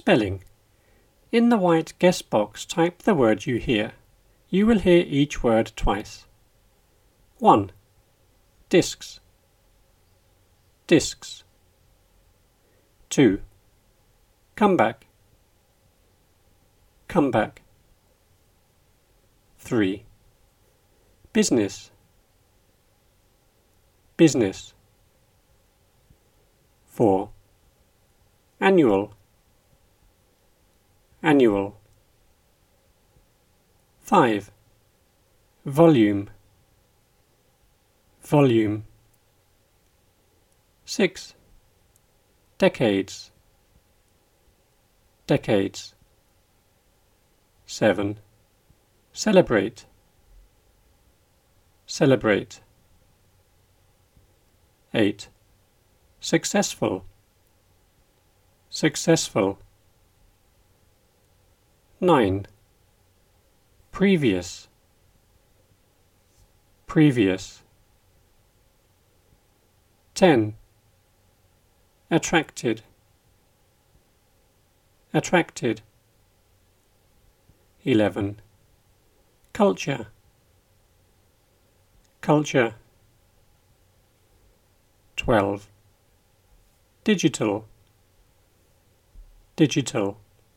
Spelling. In the white guess box, type the word you hear. You will hear each word twice. 1. Discs. Discs. 2. Comeback. Comeback. 3. Business. Business. 4. Annual. Annual. 5. Volume. Volume. 6. Decades. Decades. 7. Celebrate. Celebrate. 8. Successful. Successful. 9. Previous. Previous. 10. Attracted. Attracted. 11. Culture. Culture. 12. Digital. Digital.